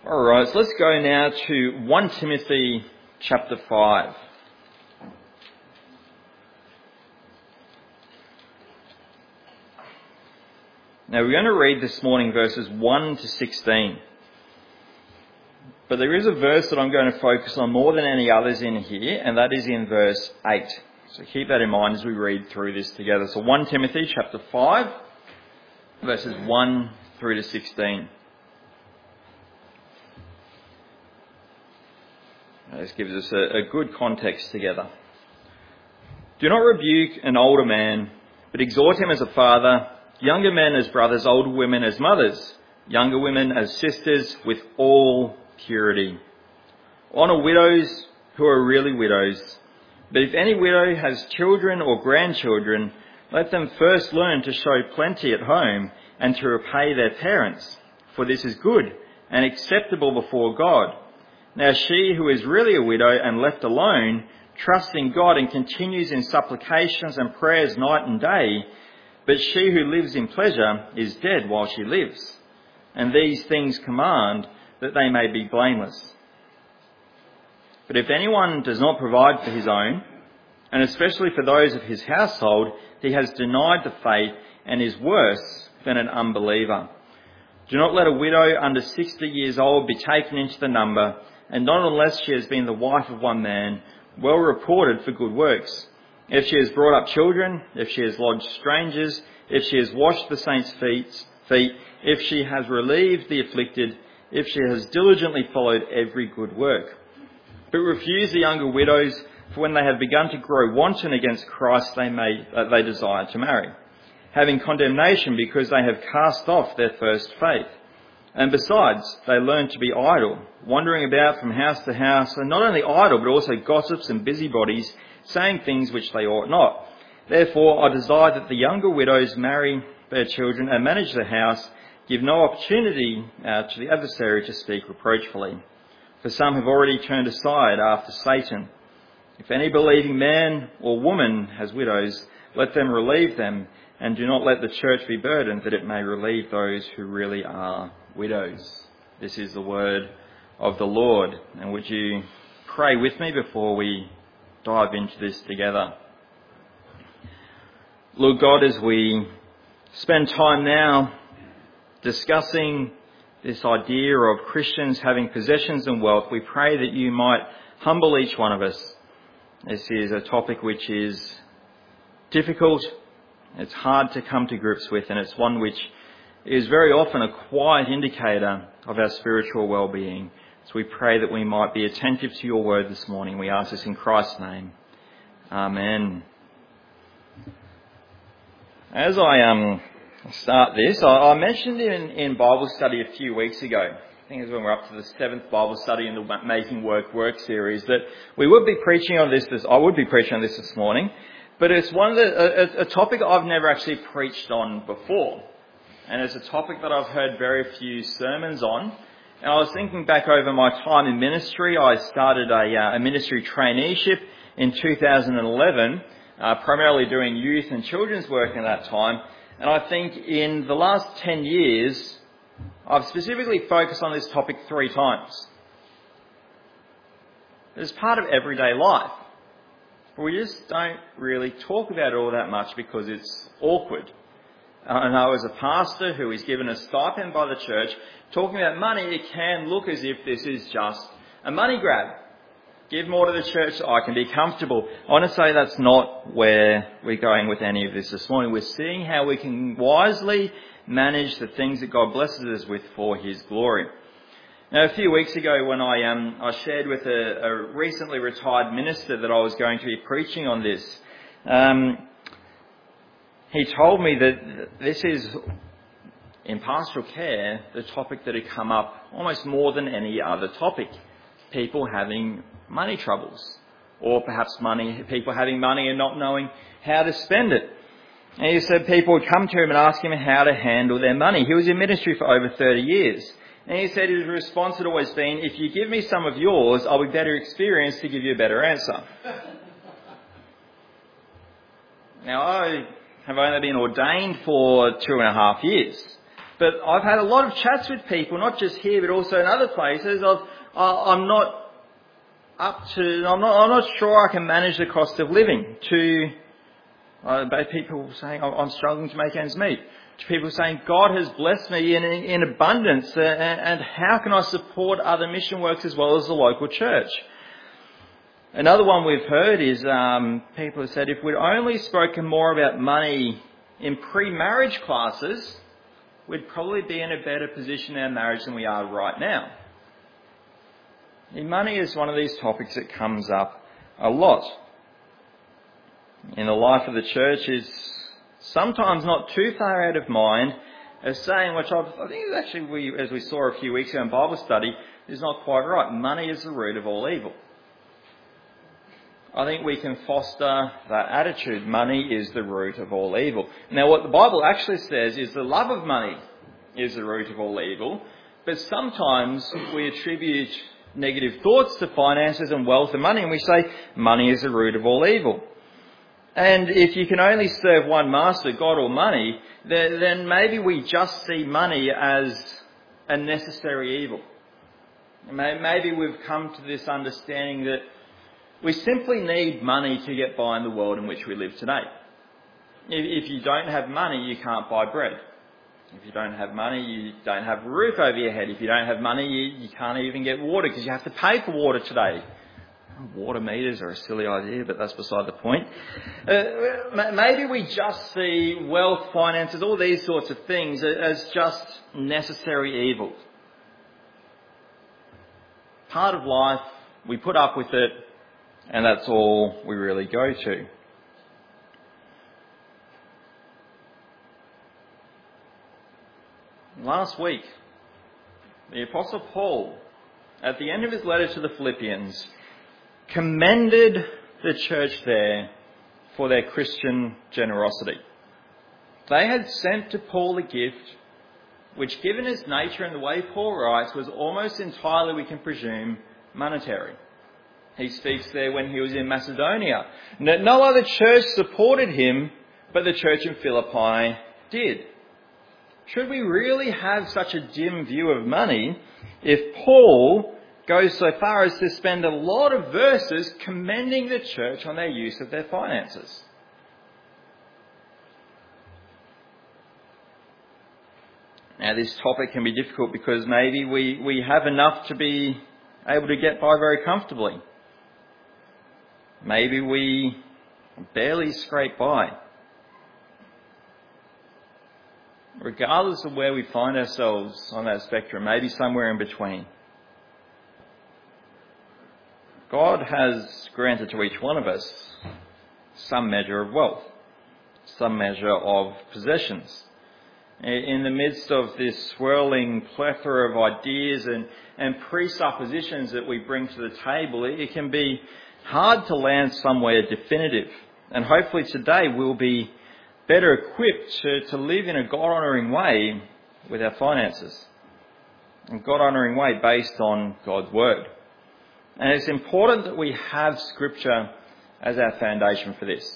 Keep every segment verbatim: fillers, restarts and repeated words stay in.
All right, so let's go now to First Timothy chapter five. Now we're going to read this morning verses one to sixteen. But there is a verse that I'm going to focus on more than any others in here, and that is in verse eight. So keep that in mind as we read through this together. So First Timothy chapter five, verses one through to sixteen. This gives us a, a good context together. Do not rebuke an older man, but exhort him as a father, younger men as brothers, older women as mothers, younger women as sisters, with all purity. Honour widows who are really widows. But if any widow has children or grandchildren, let them first learn to show plenty at home and to repay their parents, for this is good and acceptable before God. Now she who is really a widow and left alone, trusts in God and continues in supplications and prayers night and day, but she who lives in pleasure is dead while she lives. And these things command that they may be blameless. But if anyone does not provide for his own, and especially for those of his household, he has denied the faith and is worse than an unbeliever. Do not let a widow under sixty years old be taken into the number, and not unless she has been the wife of one man, well reported for good works. If she has brought up children, if she has lodged strangers, if she has washed the saints' feet, feet, if she has relieved the afflicted, if she has diligently followed every good work. But refuse the younger widows, for when they have begun to grow wanton against Christ, they may uh, they desire to marry, having condemnation because they have cast off their first faith. And besides, they learn to be idle, wandering about from house to house, and not only idle, but also gossips and busybodies, saying things which they ought not. Therefore, I desire that the younger widows marry their children and manage the house, give no opportunity uh, to the adversary to speak reproachfully. For some have already turned aside after Satan. If any believing man or woman has widows, let them relieve them, and do not let the church be burdened, that it may relieve those who really are widows. This is the word of the Lord. And would you pray with me before we dive into this together? Lord God, as we spend time now discussing this idea of Christians having possessions and wealth, we pray that you might humble each one of us. This is a topic which is difficult, it's hard to come to grips with, and it's one which is very often a quiet indicator of our spiritual well-being. So we pray that we might be attentive to your word this morning. We ask this in Christ's name. Amen. As I um start this, I, I mentioned in, in Bible study a few weeks ago, I think it was when we're up to the seventh Bible study in the Making Work Work series, that we would be preaching on this, this I would be preaching on this this morning, but it's one of the, a, a topic I've never actually preached on before. And it's a topic that I've heard very few sermons on. And I was thinking back over my time in ministry. I started a, uh, a ministry traineeship in two thousand eleven, uh, primarily doing youth and children's work at that time. And I think in the last ten years, I've specifically focused on this topic three times. It's part of everyday life. But we just don't really talk about it all that much because it's awkward. I know as a pastor who is given a stipend by the church, talking about money, it can look as if this is just a money grab. Give more to the church so I can be comfortable. I want to say that's not where we're going with any of this this morning. We're seeing how we can wisely manage the things that God blesses us with for his glory. Now, a few weeks ago when I um I shared with a, a recently retired minister that I was going to be preaching on this, um, he told me that this is, in pastoral care, the topic that had come up almost more than any other topic. People having money troubles, or perhaps money, people having money and not knowing how to spend it. And he said people would come to him and ask him how to handle their money. He was in ministry for over thirty years. And he said his response had always been, if you give me some of yours, I'll be better experienced to give you a better answer. Now, I have only been ordained for two and a half years. But I've had a lot of chats with people, not just here, but also in other places, of uh, I'm not up to, I'm not, I'm not sure I can manage the cost of living, to uh, people saying I'm struggling to make ends meet, to people saying God has blessed me in, in abundance, uh, and how can I support other mission works as well as the local church? Another one we've heard is um, people have said if we'd only spoken more about money in pre-marriage classes, we'd probably be in a better position in our marriage than we are right now. And money is one of these topics that comes up a lot in the life of the church, is sometimes not too far out of mind, as saying, which I've, I think is actually, we, as we saw a few weeks ago in Bible study, is not quite right. Money is the root of all evil. I think we can foster that attitude. Money is the root of all evil. Now, what the Bible actually says is the love of money is the root of all evil, but sometimes we attribute negative thoughts to finances and wealth and money, and we say money is the root of all evil. And if you can only serve one master, God or money, then maybe we just see money as a necessary evil. Maybe we've come to this understanding that we simply need money to get by in the world in which we live today. If you don't have money, you can't buy bread. If you don't have money, you don't have a roof over your head. If you don't have money, you, you can't even get water because you have to pay for water today. Water meters are a silly idea, but that's beside the point. Uh, maybe we just see wealth, finances, all these sorts of things as just necessary evils. Part of life, we put up with it, and that's all we really go to. Last week, the Apostle Paul, at the end of his letter to the Philippians, commended the church there for their Christian generosity. They had sent to Paul a gift which, given its nature and the way Paul writes, was almost entirely, we can presume, monetary. He speaks there when he was in Macedonia. No other church supported him, but the church in Philippi did. Should we really have such a dim view of money if Paul goes so far as to spend a lot of verses commending the church on their use of their finances? Now, this topic can be difficult because maybe we, we have enough to be able to get by very comfortably. Maybe we barely scrape by. Regardless of where we find ourselves on that spectrum, maybe somewhere in between, God has granted to each one of us some measure of wealth, some measure of possessions. In the midst of this swirling plethora of ideas and, and presuppositions that we bring to the table, it, it can be hard to land somewhere definitive. And hopefully today we'll be better equipped to, to live in a God-honouring way with our finances. A God-honouring way based on God's Word. And it's important that we have Scripture as our foundation for this.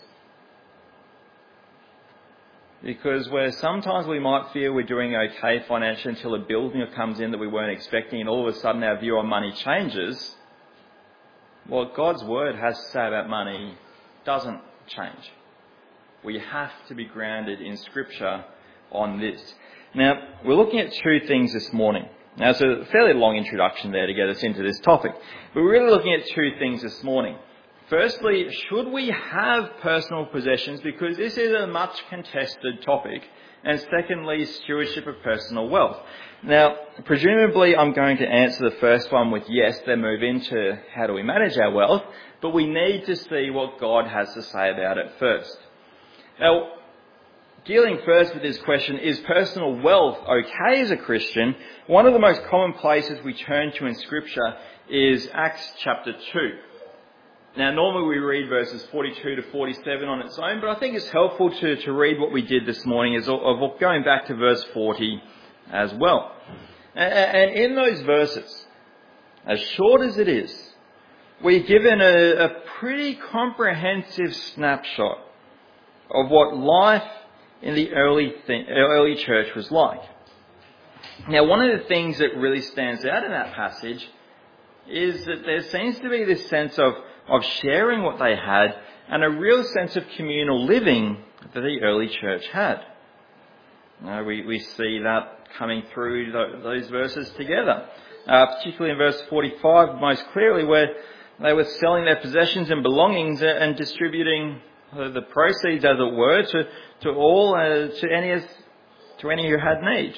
Because where sometimes we might feel we're doing okay financially until a bill comes in that we weren't expecting, and all of a sudden our view on money changes, what God's Word has to say about money doesn't change. We have to be grounded in Scripture on this. Now, we're looking at two things this morning. Now, it's a fairly long introduction there to get us into this topic. But we're really looking at two things this morning. Firstly, should we have personal possessions? Because this is a much contested topic. And secondly, stewardship of personal wealth. Now, presumably I'm going to answer the first one with yes, then move into how do we manage our wealth. But we need to see what God has to say about it first. Now, dealing first with this question, is personal wealth okay as a Christian? One of the most common places we turn to in Scripture is Acts chapter two. Now, normally we read verses forty-two to forty-seven on its own, but I think it's helpful to, to read what we did this morning, is of going back to verse forty as well. And in those verses, as short as it is, we're given a, a pretty comprehensive snapshot of what life in the early th- early church was like. Now, one of the things that really stands out in that passage is that there seems to be this sense of, of sharing what they had and a real sense of communal living that the early church had. Uh, we, we see that coming through the, those verses together, uh, particularly in verse forty-five most clearly, where they were selling their possessions and belongings and distributing the proceeds, as it were, to, to all, uh, to any to any who had need.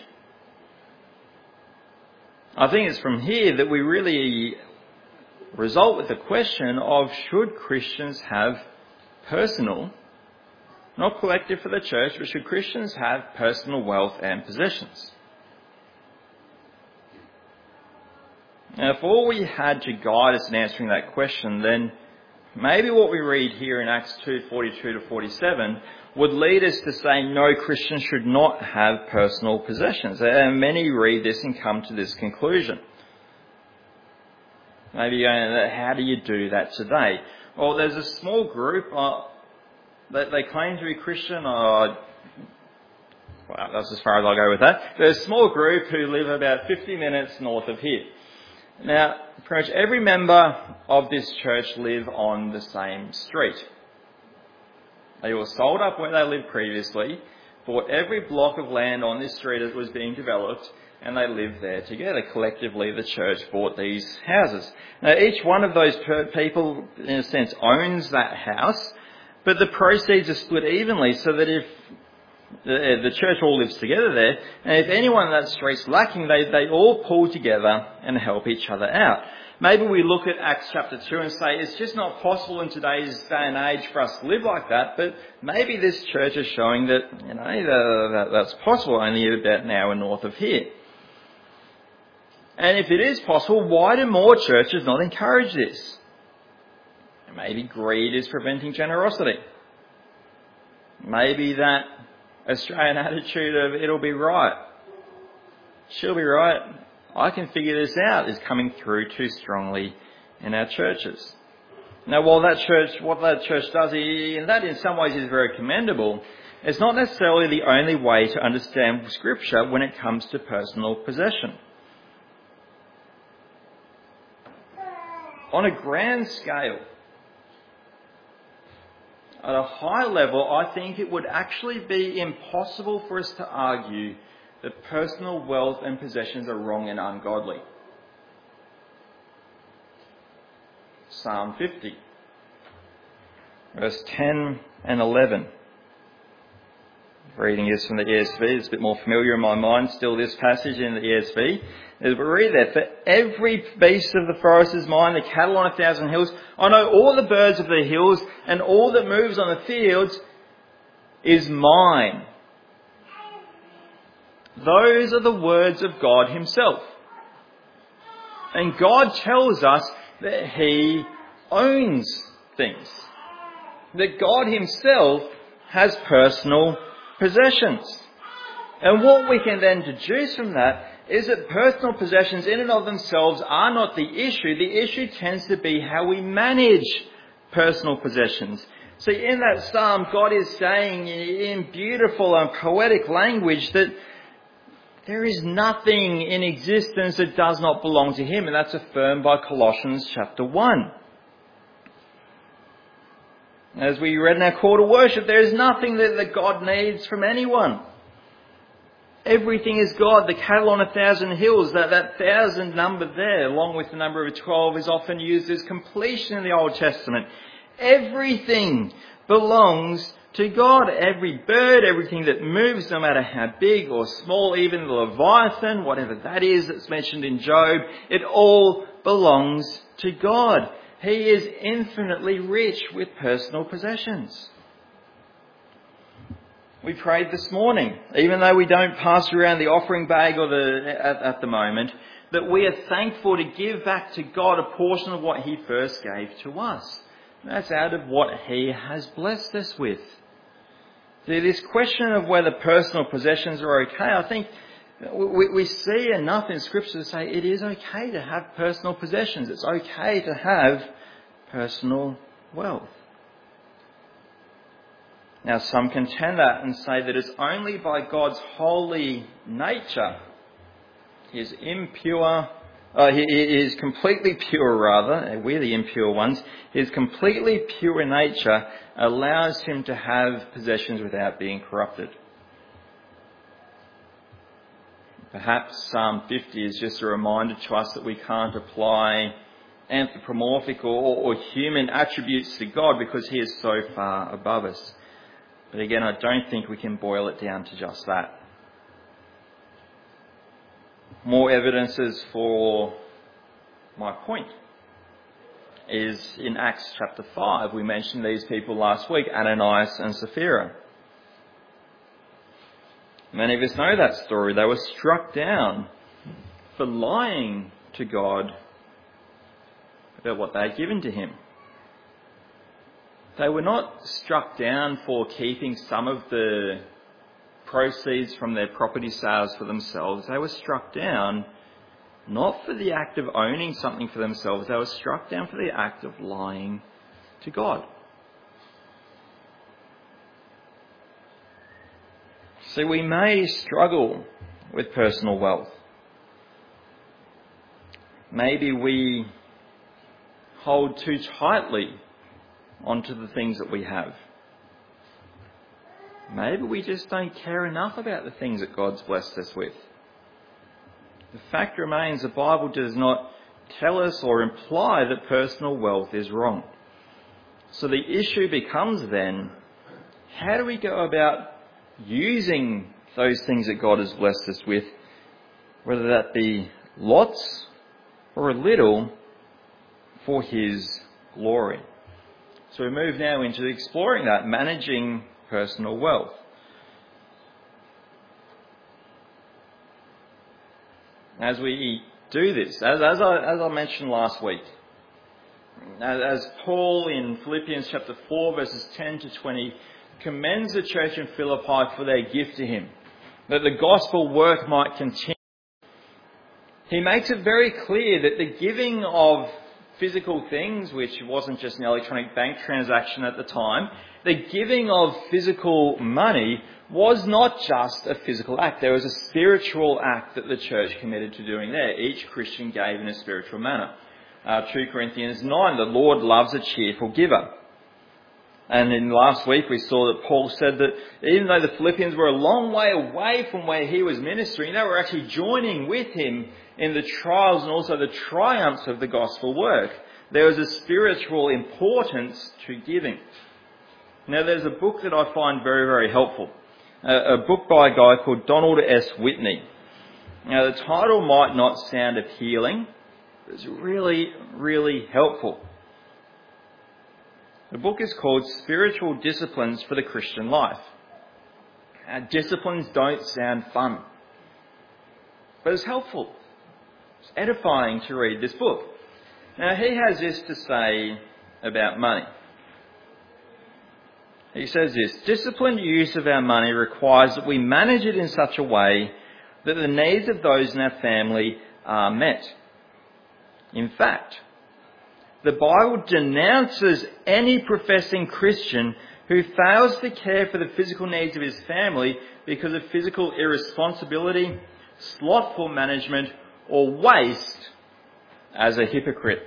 I think it's from here that we really result with the question of, should Christians have personal, not collective for the church, but should Christians have personal wealth and possessions? Now, if all we had to guide us in answering that question, then maybe what we read here in Acts two, forty-two to forty-seven would lead us to say no, Christians should not have personal possessions. And many read this and come to this conclusion. Maybe you're going, how do you do that today? Well, there's a small group uh, that they claim to be Christian. Uh, well, that's as far as I'll go with that. There's a small group who live about fifty minutes north of here. Now, pretty much every member of this church live on the same street. They all sold up where they lived previously, bought every block of land on this street that was being developed, and they lived there together. Collectively, the church bought these houses. Now, each one of those people, in a sense, owns that house, but the proceeds are split evenly so that if the, the church all lives together there, and if anyone in that street's lacking, they, they all pull together and help each other out. Maybe we look at Acts chapter two and say it's just not possible in today's day and age for us to live like that, but maybe this church is showing that, you know, that, that, that's possible only about an hour north of here. And if it is possible, why do more churches not encourage this? Maybe greed is preventing generosity. Maybe that Australian attitude of it'll be right, she'll be right, I can figure this out, is coming through too strongly in our churches. Now, while that church, what that church does, and that in some ways is very commendable, it's not necessarily the only way to understand Scripture when it comes to personal possession. On a grand scale, at a high level, I think it would actually be impossible for us to argue that personal wealth and possessions are wrong and ungodly. Psalm fifty, verse ten and eleven. Reading this from the E S V, it's a bit more familiar in my mind still, this passage in the E S V. As we read that, for every beast of the forest is mine, the cattle on a thousand hills. I know all the birds of the hills, and all that moves on the fields is mine. Those are the words of God himself. And God tells us that he owns things. That God himself has personal possessions. And what we can then deduce from that is that personal possessions in and of themselves are not the issue. The issue tends to be how we manage personal possessions. See, in that psalm, God is saying in beautiful and poetic language that there is nothing in existence that does not belong to him, and that's affirmed by Colossians chapter one. As we read in our call to worship, there is nothing that, that God needs from anyone. Everything is God. The cattle on a thousand hills, that, that thousand number there, along with the number of twelve, is often used as completion in the Old Testament. Everything belongs to God. Every bird, everything that moves, no matter how big or small, even the Leviathan, whatever that is that's mentioned in Job, it all belongs to God. He is infinitely rich with personal possessions. We prayed this morning, even though we don't pass around the offering bag or the at, at the moment, that we are thankful to give back to God a portion of what he first gave to us. That's out of what he has blessed us with. See, this question of whether personal possessions are okay, I think we, we see enough in Scripture to say it is okay to have personal possessions. It's okay to have personal wealth. Now, some contend that and say that it's only by God's holy nature He is impure. Uh, he, he is completely pure, rather. We're the impure ones. His completely pure nature allows him to have possessions without being corrupted. Perhaps Psalm fifty is just a reminder to us that we can't apply anthropomorphic or, or human attributes to God because he is so far above us. But again, I don't think we can boil it down to just that. More evidences for my point is in Acts chapter five. We mentioned these people last week, Ananias and Sapphira. Many of us know that story. They were struck down for lying to God about what they had given to him. They were not struck down for keeping some of the proceeds from their property sales for themselves. They were struck down not for the act of owning something for themselves. They were struck down for the act of lying to God. So we may struggle with personal wealth. Maybe we hold too tightly onto the things that we have. Maybe we just don't care enough about the things that God's blessed us with. The fact remains, the Bible does not tell us or imply that personal wealth is wrong. So the issue becomes then, how do we go about using those things that God has blessed us with, whether that be lots or a little, for his glory? So we move now into exploring that, managing personal wealth. As we do this, as, as, I, as I mentioned last week, as, as Paul in Philippians chapter four verses ten to twenty commends the church in Philippi for their gift to him, that the gospel work might continue, he makes it very clear that the giving of physical things, which wasn't just an electronic bank transaction at the time, the giving of physical money was not just a physical act. There was a spiritual act that the church committed to doing there. Each Christian gave in a spiritual manner. Uh, two Corinthians nine, the Lord loves a cheerful giver. And in last week we saw that Paul said that even though the Philippians were a long way away from where he was ministering, they were actually joining with him in the trials and also the triumphs of the gospel work. There was a spiritual importance to giving. Now there's a book that I find very, very helpful. A, a book by a guy called Donald S. Whitney. Now the title might not sound appealing, but it's really, really helpful. The book is called Spiritual Disciplines for the Christian Life. Now, disciplines don't sound fun, but it's helpful. It's edifying to read this book. Now, he has this to say about money. He says this: disciplined use of our money requires that we manage it in such a way that the needs of those in our family are met. In fact, the Bible denounces any professing Christian who fails to care for the physical needs of his family because of physical irresponsibility, slothful management, or waste as a hypocrite.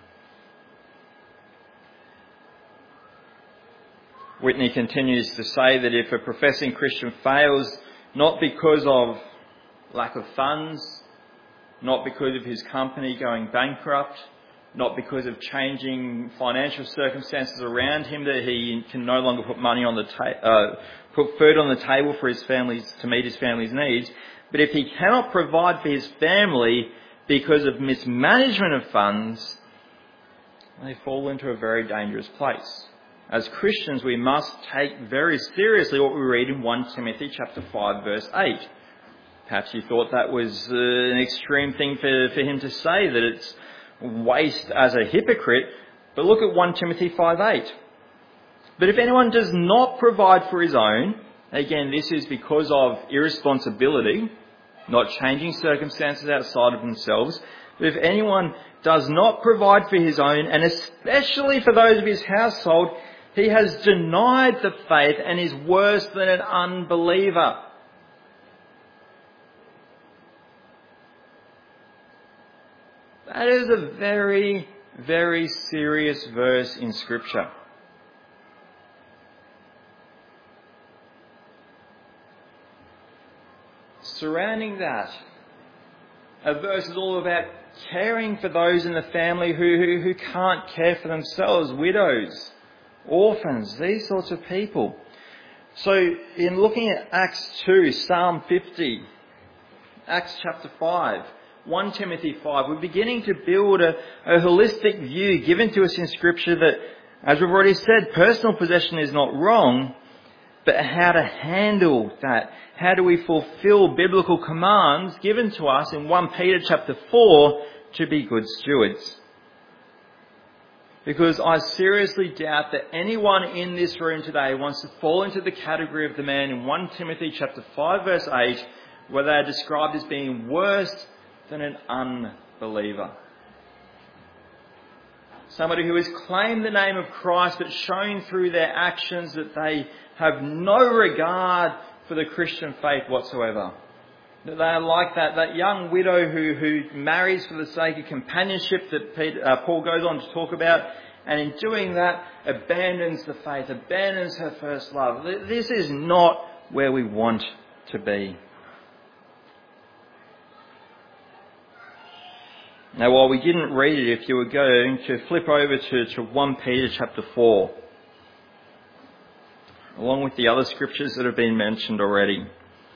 Whitney continues to say that if a professing Christian fails not because of lack of funds, not because of his company going bankrupt, not because of changing financial circumstances around him, that he can no longer put money on the ta- uh, put food on the table for his family's to meet his family's needs, but if he cannot provide for his family because of mismanagement of funds, they fall into a very dangerous place. As Christians, we must take very seriously what we read in First Timothy chapter five, verse eight. Perhaps you thought that was uh, an extreme thing for, for him to say, that it's waste as a hypocrite. But look at First Timothy five eight. But if anyone does not provide for his own, again, this is because of irresponsibility, not changing circumstances outside of themselves. But if anyone does not provide for his own, and especially for those of his household, he has denied the faith and is worse than an unbeliever. That is a very, very serious verse in Scripture. Surrounding that, a verse is all about caring for those in the family who, who, who can't care for themselves, widows, orphans, these sorts of people. So in looking at Acts two, Psalm fifty, Acts chapter five, First Timothy five, we're beginning to build a, a holistic view given to us in Scripture that, as we've already said, personal possession is not wrong, but how to handle that. How do we fulfill biblical commands given to us in First Peter chapter four to be good stewards? Because I seriously doubt that anyone in this room today wants to fall into the category of the man in First Timothy chapter five verse eight, where they are described as being worse than an unbeliever. Somebody who has claimed the name of Christ but shown through their actions that they have no regard for the Christian faith whatsoever. That they are like that, that young widow who, who marries for the sake of companionship that Peter, uh, Paul goes on to talk about, and in doing that abandons the faith, abandons her first love. This is not where we want to be. Now, while we didn't read it, if you were going to flip over to, to First Peter chapter four, along with the other scriptures that have been mentioned already,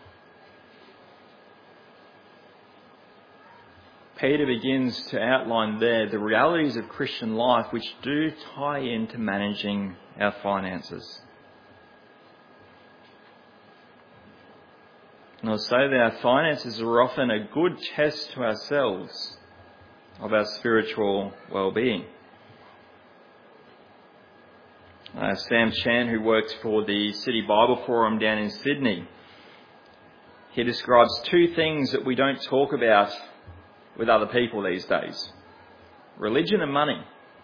Peter begins to outline there the realities of Christian life which do tie into managing our finances. And I'll say that our finances are often a good test to ourselves of our spiritual well-being. Uh, Sam Chan, who works for the City Bible Forum down in Sydney, he describes two things that we don't talk about with other people these days: religion and money.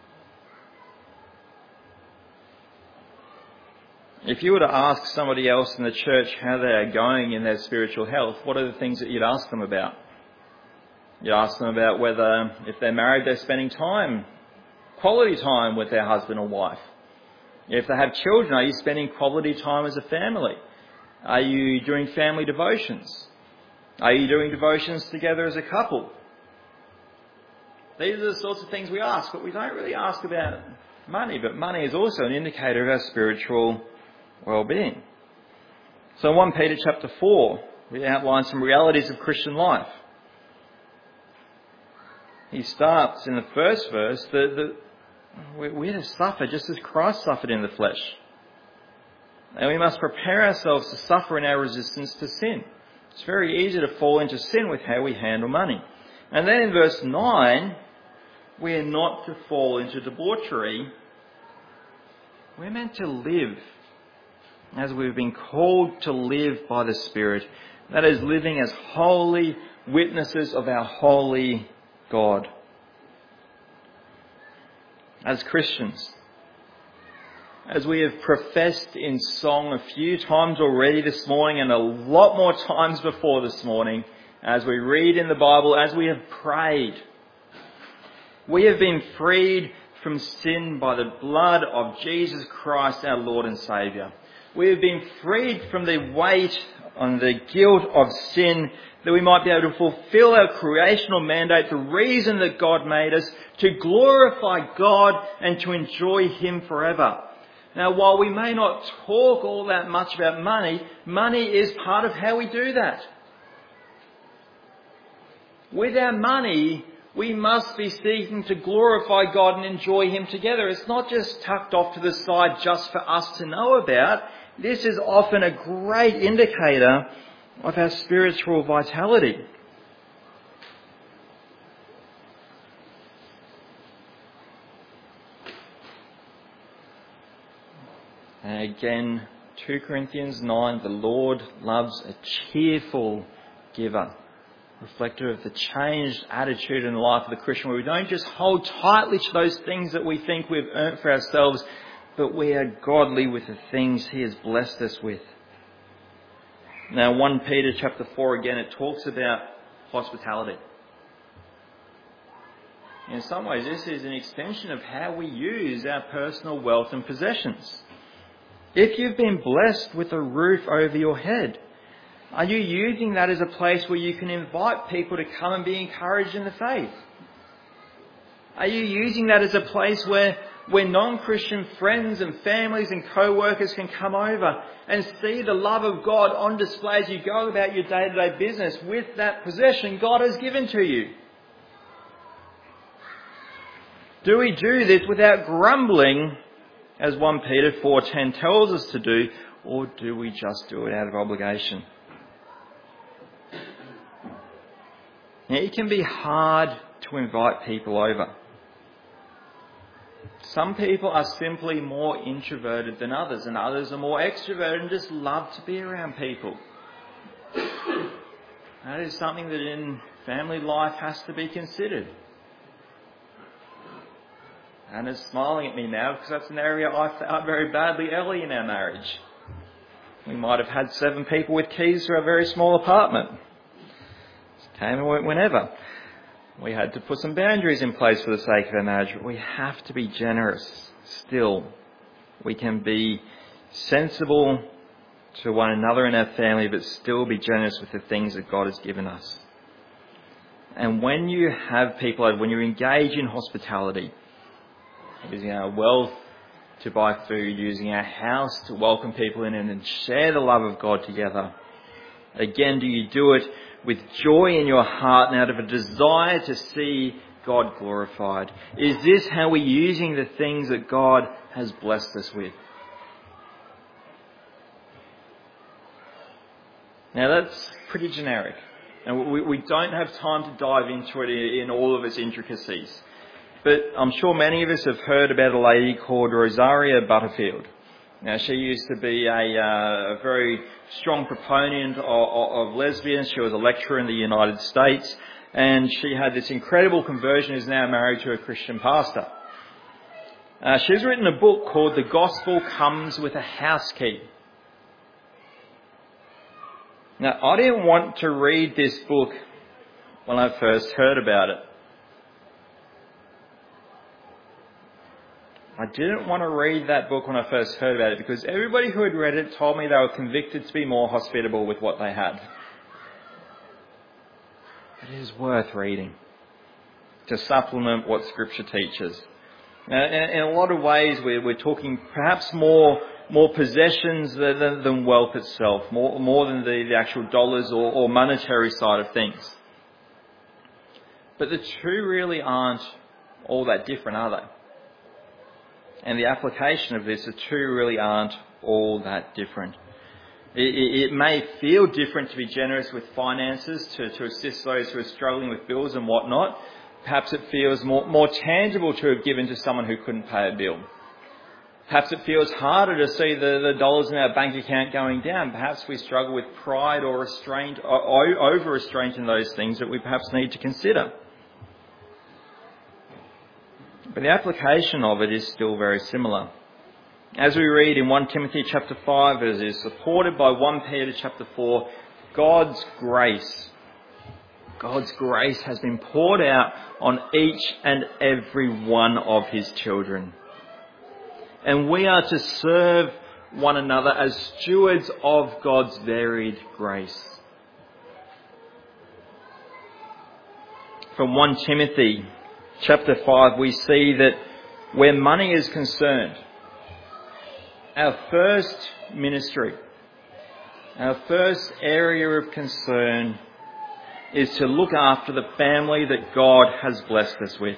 If you were to ask somebody else in the church how they are going in their spiritual health, what are the things that you'd ask them about? You'd ask them about whether, if they're married, they're spending time, quality time with their husband or wife. If they have children, are you spending quality time as a family? Are you doing family devotions? Are you doing devotions together as a couple? These are the sorts of things we ask, but we don't really ask about money. But money is also an indicator of our spiritual well-being. So in First Peter chapter four, we outline some realities of Christian life. He starts in the first verse that we're to suffer just as Christ suffered in the flesh. And we must prepare ourselves to suffer in our resistance to sin. It's very easy to fall into sin with how we handle money. And then in verse nine, we are not to fall into debauchery. We're meant to live as we've been called to live by the Spirit. That is, living as holy witnesses of our holy God. As Christians, as we have professed in song a few times already this morning and a lot more times before this morning, as we read in the Bible, as we have prayed, we have been freed from sin by the blood of Jesus Christ, our Lord and Saviour. We have been freed from the weight and the guilt of sin, that we might be able to fulfill our creational mandate, the reason that God made us, to glorify God and to enjoy Him forever. Now, while we may not talk all that much about money, money is part of how we do that. With our money, we must be seeking to glorify God and enjoy Him together. It's not just tucked off to the side just for us to know about. This is often a great indicator of our spiritual vitality. And again, two Corinthians nine, the Lord loves a cheerful giver. Reflective of the changed attitude in the life of the Christian, where we don't just hold tightly to those things that we think we've earned for ourselves, but we are godly with the things He has blessed us with. Now, First Peter chapter four, again, it talks about hospitality. In some ways, this is an extension of how we use our personal wealth and possessions. If you've been blessed with a roof over your head, are you using that as a place where you can invite people to come and be encouraged in the faith? Are you using that as a place where, where non-Christian friends and families and co-workers can come over and see the love of God on display as you go about your day-to-day business with that possession God has given to you? Do we do this without grumbling, as First Peter four ten tells us to do, or do we just do it out of obligation? Now, it can be hard to invite people over. Some people are simply more introverted than others, and others are more extroverted and just love to be around people. That is something that in family life has to be considered. Anna's smiling at me now because that's an area I felt very badly early in our marriage. We might have had seven people with keys to a very small apartment. Just came and went whenever. We had to put some boundaries in place for the sake of our marriage, but we have to be generous still. We can be sensible to one another in our family, but still be generous with the things that God has given us. And when you have people over, when you engage in hospitality, using our wealth to buy food, using our house to welcome people in and share the love of God together, again, do you do it with joy in your heart and out of a desire to see God glorified? Is this how we're using the things that God has blessed us with? Now that's pretty generic, and we, we don't have time to dive into it in all of its intricacies. But I'm sure many of us have heard about a lady called Rosaria Butterfield. Now, she used to be a, uh, a very strong proponent of, of, of lesbians. She was a lecturer in the United States, and she had this incredible conversion, is now married to a Christian pastor. Uh, she's written a book called The Gospel Comes with a House Key. Now, I didn't want to read this book when I first heard about it. I didn't want to read that book when I first heard about it because everybody who had read it told me they were convicted to be more hospitable with what they had. But it is worth reading to supplement what Scripture teaches. Now, in a lot of ways, we're, we're talking perhaps more more possessions than, than wealth itself, more, more than the, the actual dollars or, or monetary side of things. But the two really aren't all that different, are they? And the application of this, the two really aren't all that different. It, it, it may feel different to be generous with finances, to, to assist those who are struggling with bills and whatnot. Perhaps it feels more, more tangible to have given to someone who couldn't pay a bill. Perhaps it feels harder to see the, the dollars in our bank account going down. Perhaps we struggle with pride or restraint, or over-restraint in those things that we perhaps need to consider. But the application of it is still very similar. As we read in First Timothy chapter five, as is supported by First Peter chapter four, God's grace, God's grace has been poured out on each and every one of his children. And we are to serve one another as stewards of God's varied grace. From First Timothy chapter five, we see that where money is concerned, our first ministry, our first area of concern is to look after the family that God has blessed us with.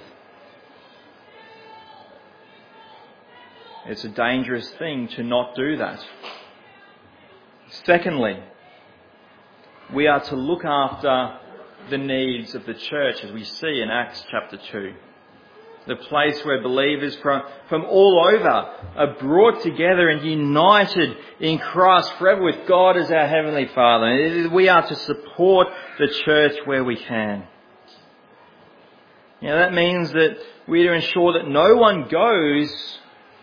It's a dangerous thing to not do that. Secondly, we are to look after the needs of the church, as we see in Acts chapter two. The place where believers from, from all over are brought together and united in Christ forever with God as our Heavenly Father. We are to support the church where we can. Now that means that we are to ensure that no one goes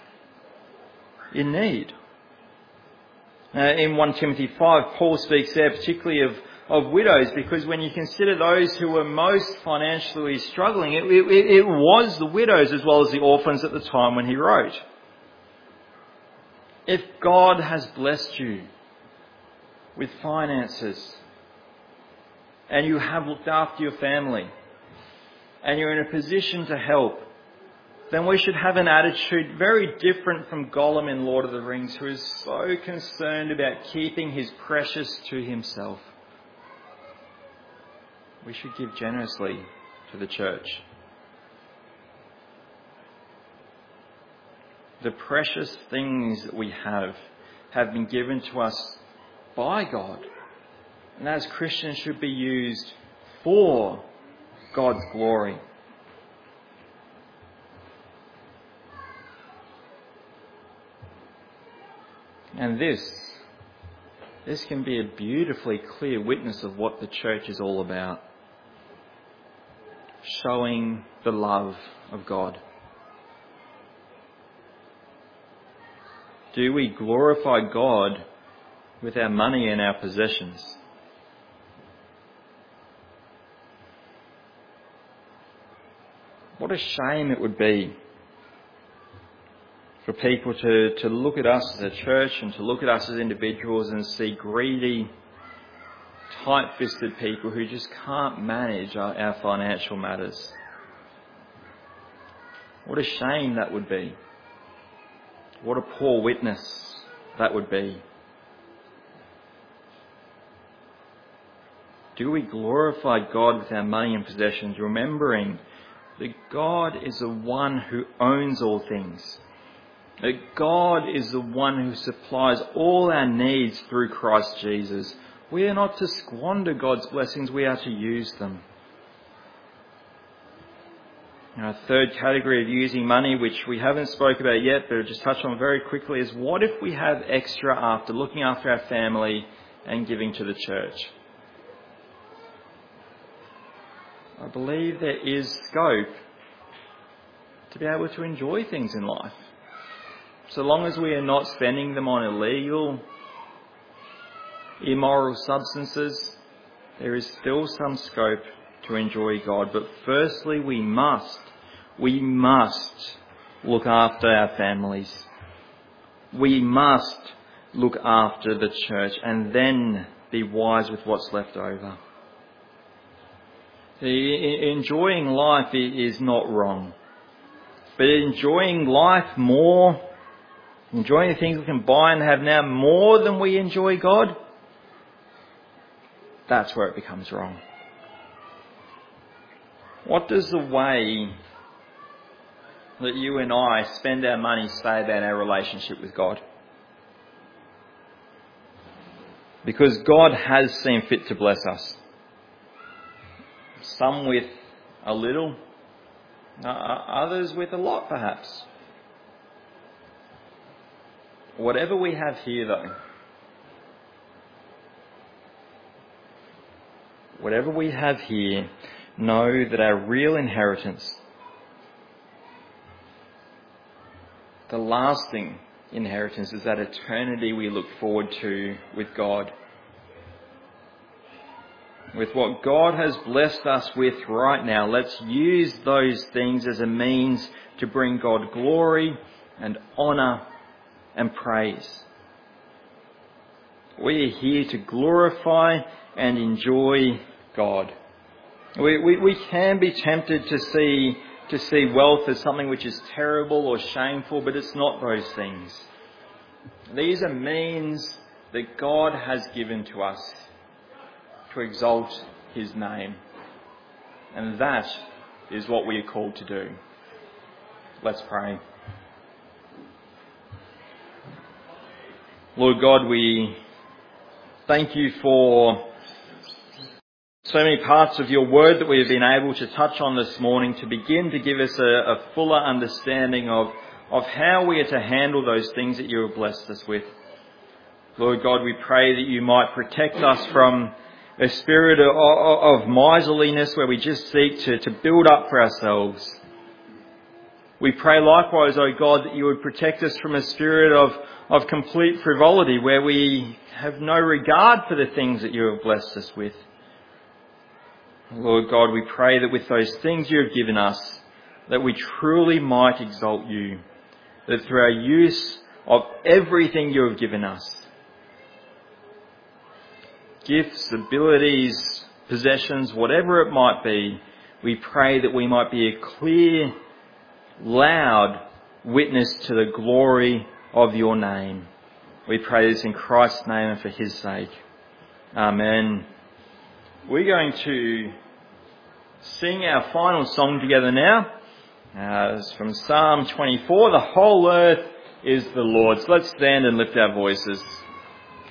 in need. Uh, in First Timothy five, Paul speaks there particularly of, of widows, because when you consider those who were most financially struggling, it, it, it was the widows as well as the orphans at the time when he wrote. If God has blessed you with finances and you have looked after your family and you're in a position to help, then we should have an attitude very different from Gollum in Lord of the Rings, who is so concerned about keeping his precious to himself. We should give generously to the church. The precious things that we have have been given to us by God, and as Christians should be used for God's glory. And this, this can be a beautifully clear witness of what the church is all about. Showing the love of God. Do we glorify God with our money and our possessions? What a shame it would be for people to, to look at us as a church and to look at us as individuals and see greedy, tight-fisted people who just can't manage our, our financial matters. What a shame that would be. What a poor witness that would be. Do we glorify God with our money and possessions, remembering that God is the one who owns all things? That God is the one who supplies all our needs through Christ Jesus. We are not to squander God's blessings, we are to use them. Now, a third category of using money, which we haven't spoke about yet, but I'll just touch on very quickly, is what if we have extra after looking after our family and giving to the church? I believe there is scope to be able to enjoy things in life. So long as we are not spending them on illegal, immoral substances, there is still some scope to enjoy God. But firstly, we must, we must look after our families. We must look after the church and then be wise with what's left over. Enjoying life is not wrong. But enjoying life more, enjoying the things we can buy and have now more than we enjoy God, that's where it becomes wrong. What does the way that you and I spend our money say about our relationship with God? Because God has seen fit to bless us. Some with a little, others with a lot perhaps. Whatever we have here though, whatever we have here, know that our real inheritance, the lasting inheritance, is that eternity we look forward to with God. With what God has blessed us with right now, let's use those things as a means to bring God glory and honour and praise. We are here to glorify and enjoy God. We, we, we can be tempted to see, to see wealth as something which is terrible or shameful, but it's not those things. These are means that God has given to us to exalt his name. And that is what we are called to do. Let's pray. Lord God, we thank you for so many parts of your word that we have been able to touch on this morning to begin to give us a, a fuller understanding of, of how we are to handle those things that you have blessed us with. Lord God, we pray that you might protect us from a spirit of, of miserliness where we just seek to, to build up for ourselves. We pray likewise, O God, that you would protect us from a spirit of, of complete frivolity where we have no regard for the things that you have blessed us with. Lord God, we pray that with those things you have given us, that we truly might exalt you, that through our use of everything you have given us, gifts, abilities, possessions, whatever it might be, we pray that we might be a clear, loud witness to the glory of your name. We pray this in Christ's name and for his sake. Amen. We're going to sing our final song together now. Uh, it's from Psalm twenty-four. The whole earth is the Lord's. Let's stand and lift our voices.